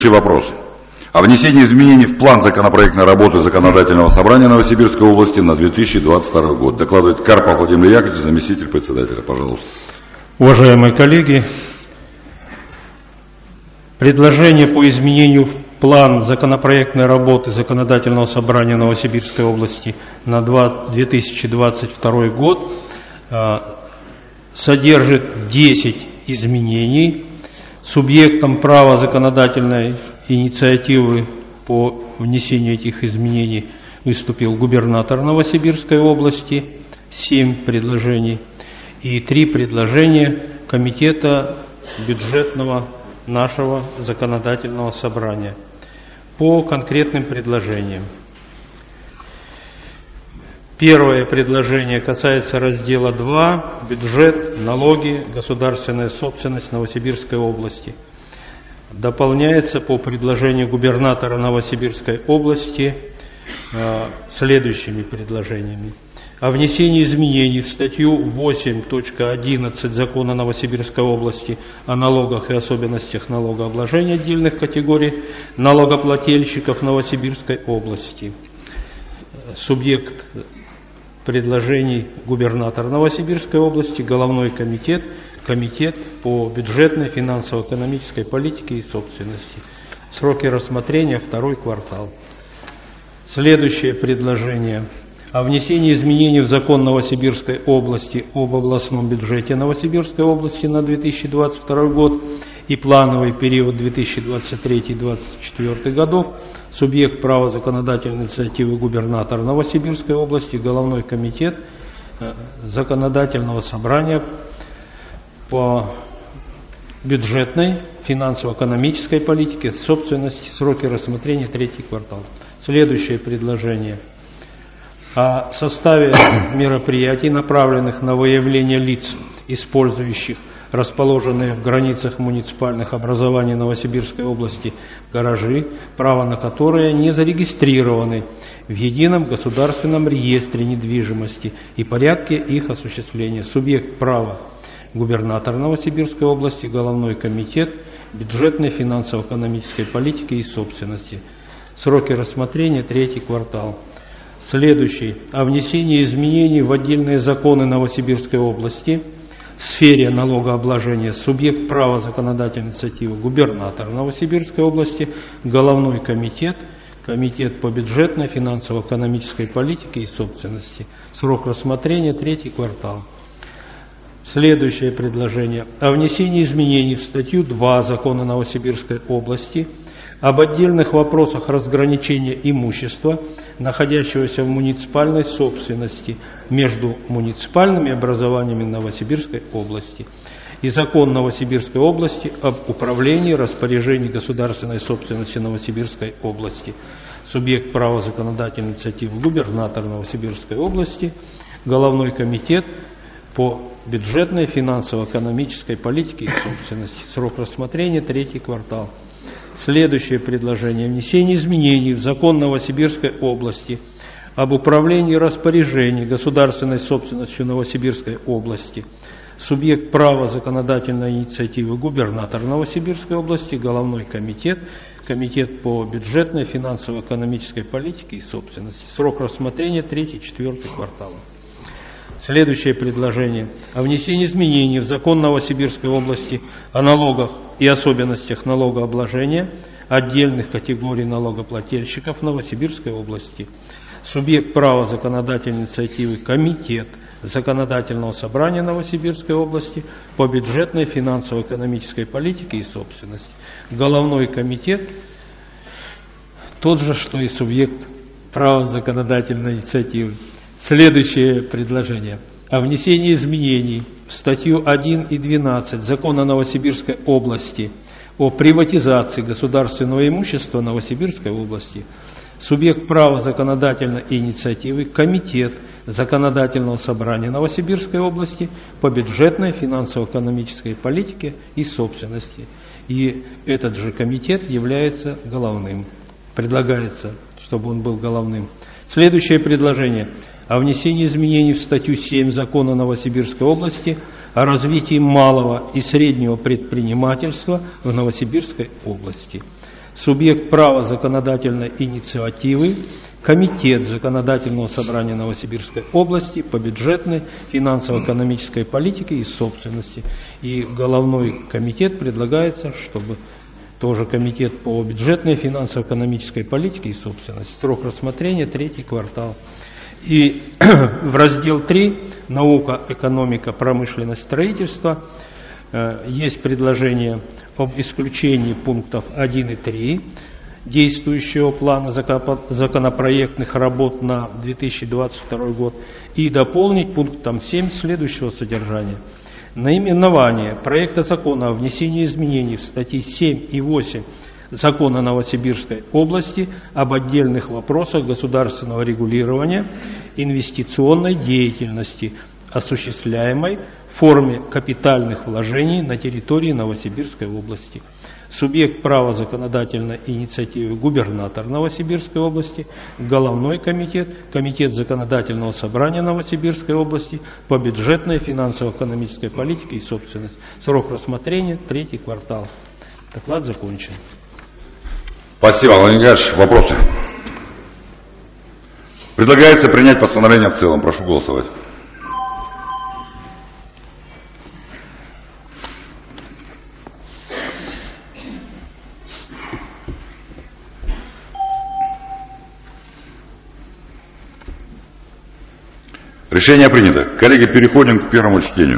Вопрос. О внесении изменений в план законопроектной работы Законодательного собрания Новосибирской области на 2022 год. Докладывает Карпов Владимир Яковлевич, заместитель председателя. Пожалуйста. Уважаемые коллеги, предложение по изменению в план законопроектной работы Законодательного собрания Новосибирской области на 2022 год содержит 10 изменений. Субъектом права законодательной инициативы по внесению этих изменений выступил губернатор Новосибирской области, 7 предложений, и 3 предложения комитета бюджетного нашего законодательного собрания по конкретным предложениям. Первое предложение касается раздела 2 «Бюджет, налоги, государственная собственность Новосибирской области». Дополняется по предложению губернатора Новосибирской области следующими предложениями. О внесении изменений в статью 8.11 Закона Новосибирской области о налогах и особенностях налогообложения отдельных категорий налогоплательщиков Новосибирской области. Субъект предложений губернатор Новосибирской области, головной комитет, комитет по бюджетной, финансово-экономической политике и собственности. Сроки рассмотрения 2 квартал. Следующее предложение о внесении изменений в закон Новосибирской области об областном бюджете Новосибирской области на 2022 год и плановый период 2023-2024 годов. Субъект права законодательной инициативы губернатор Новосибирской области, головной комитет законодательного собрания по бюджетной, финансово-экономической политике, собственности, сроки рассмотрения 3 квартал. Следующее предложение о составе мероприятий, направленных на выявление лиц, использующих расположенные в границах муниципальных образований Новосибирской области гаражи, право на которые не зарегистрированы в Едином государственном реестре недвижимости и порядке их осуществления. Субъект права губернатор Новосибирской области, головной комитет бюджетной, финансово-экономической политики и собственности. Сроки рассмотрения 3 квартал. Следующий. О внесении изменений в отдельные законы Новосибирской области в сфере налогообложения. Субъект права законодательной инициативы губернатор Новосибирской области, головной комитет, комитет по бюджетной, финансово-экономической политике и собственности. Срок рассмотрения 3 квартал. Следующее предложение о внесении изменений в статью 2 Закона Новосибирской области об отдельных вопросах разграничения имущества, находящегося в муниципальной собственности между муниципальными образованиями Новосибирской области и Закон Новосибирской области об управлении распоряжений государственной собственности Новосибирской области. Субъект права законодательной инициативы губернатор Новосибирской области, головной комитет по бюджетной, финансово-экономической политике и собственности. Срок рассмотрения 3 квартал. Следующее предложение. Внесение изменений в закон Новосибирской области об управлении распоряжений государственной собственностью Новосибирской области. Субъект права законодательной инициативы губернатор Новосибирской области, головной комитет, комитет по бюджетной, финансово-экономической политике и собственности. Срок рассмотрения 3-4 квартала. Следующее предложение о внесении изменений в закон Новосибирской области о налогах и особенностях налогообложения отдельных категорий налогоплательщиков Новосибирской области. Субъект права законодательной инициативы комитет законодательного собрания Новосибирской области по бюджетной, финансово-экономической политике и собственности. Головной комитет тот же, что и субъект права законодательной инициативы. Следующее предложение о внесении изменений в статью 1 и 12 Закона Новосибирской области о приватизации государственного имущества Новосибирской области. Субъект права законодательной инициативы комитет законодательного собрания Новосибирской области по бюджетной, финансово-экономической политике и собственности. И этот же комитет является головным. Предлагается, чтобы он был головным. Следующее предложение о внесении изменений в статью 7 Закона Новосибирской области о развитии малого и среднего предпринимательства в Новосибирской области. Субъект права законодательной инициативы – Комитет Законодательного собрания Новосибирской области по бюджетной, финансово-экономической политике и собственности. И головной комитет предлагается, чтобы тоже комитет по бюджетной, финансово-экономической политике и собственности. Срок рассмотрения – 3-й квартал. И в раздел 3 «Наука, экономика, промышленность, строительство» есть предложение об исключении пунктов 1 и 3 действующего плана законопроектных работ на 2022 год и дополнить пунктом 7 следующего содержания. Наименование проекта закона о внесении изменений в статьи 7 и 8 Закона Новосибирской области об отдельных вопросах государственного регулирования инвестиционной деятельности, осуществляемой в форме капитальных вложений на территории Новосибирской области. Субъект права законодательной инициативы – губернатор Новосибирской области, головной комитет, комитет законодательного собрания Новосибирской области по бюджетной, финансово-экономической политике и собственности. Срок рассмотрения – 3-й квартал. Доклад закончен. Спасибо, Владимир Николаевич. Вопросы? Предлагается принять постановление в целом. Прошу голосовать. Решение принято. Коллеги, переходим к первому чтению.